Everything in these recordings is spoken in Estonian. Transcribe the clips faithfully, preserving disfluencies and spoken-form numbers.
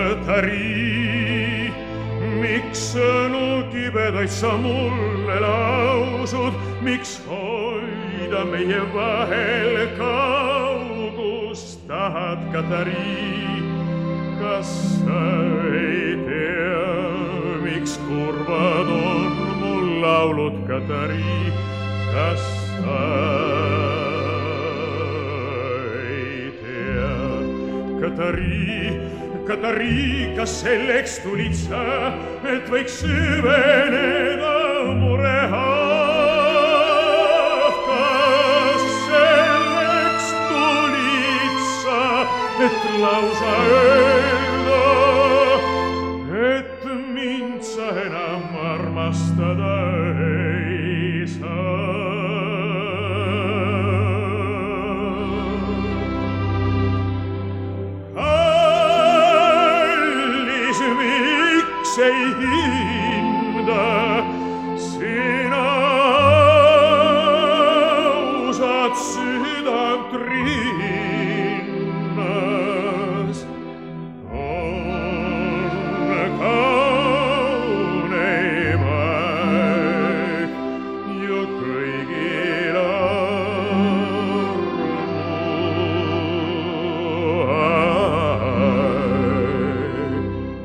Katari, miks sõnu kibedaid sa mulle lausud, miks hoida meie vahel kaugust tahad, Katari? Kas sa ei tea, miks kurvad on mul laulud, Katari? Kas sa ei tea, Katari, Katari, kas selleks tulid sa, et võiks süveneda murehav? Kas selleks tulid sa, et lausa öelda, et mind sa enam armastada ei saa? Ei hinda sina ausat südant rinnas. On kauneim aeg ju kõigil armu aeg.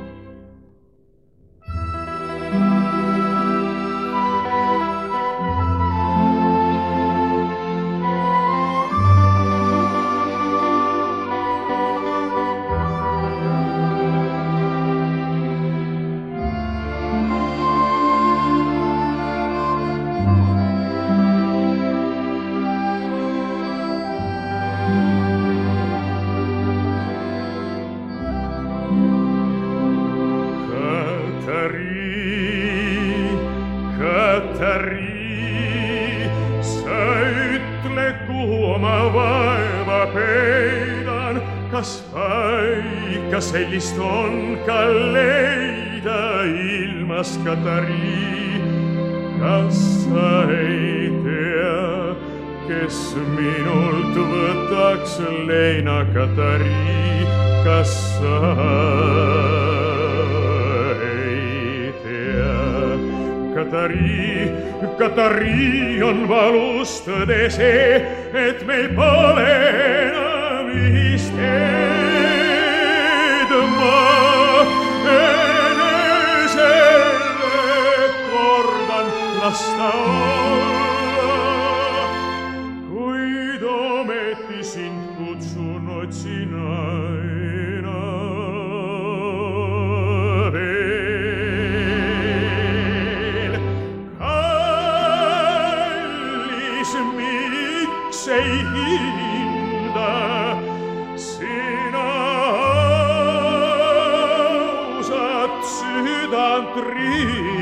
Katari, sa ütle, kuhu oma vaeva peidan, kas paika sellist on ka leida ilmas, Katari? Kas sa ei tea, kes minult võtaks leina, Katari? Kas sa Katari, Katari, on valus tõde see, et meil pole enam ühist teed. Ma enesele kordan, las ta olla, kuid ometi sind kutsun, otsin aina ei hinda sina ausat südant rinnas.